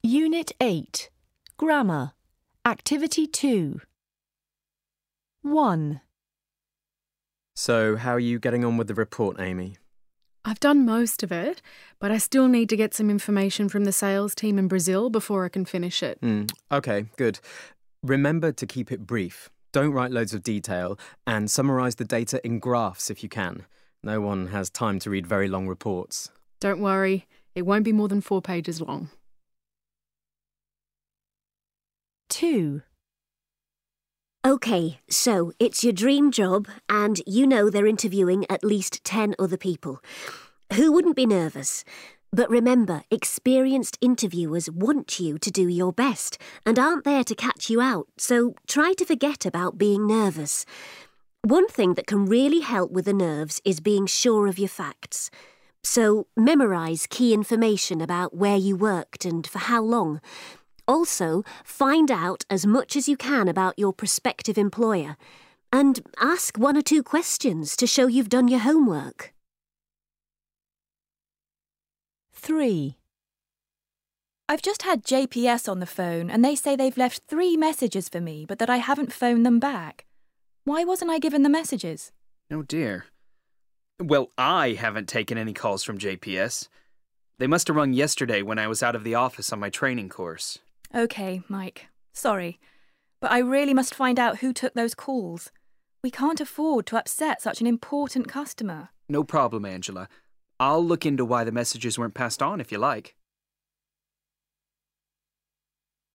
Unit 8. Grammar. Activity 2. 1. So, how are you getting on with the report, Amy? I've done most of it, but I still need to get some information from the sales team in Brazil before I can finish it. OK, good. Remember to keep it brief. Don't write loads of detail, and summarise the data in graphs if you can. No one has time to read very long reports. Don't worry, it won't be more than 4 pages long. 2. OK, so it's your dream job and you know they're interviewing at least 10 other people. Who wouldn't be nervous? But remember, experienced interviewers want you to do your best and aren't there to catch you out, so try to forget about being nervous. One thing that can really help with the nerves is being sure of your facts. So memorise key information about where you worked and for how long. Also, find out as much as you can about your prospective employer and ask 1 or 2 questions to show you've done your homework. 3. I've just had JPS on the phone and they say they've left 3 messages for me but that I haven't phoned them back. Why wasn't I given the messages? Oh dear. Well, I haven't taken any calls from JPS. They must have rung yesterday when I was out of the office on my training course. OK, Mike. Sorry. But I really must find out who took those calls. We can't afford to upset such an important customer. No problem, Angela. I'll look into why the messages weren't passed on if you like.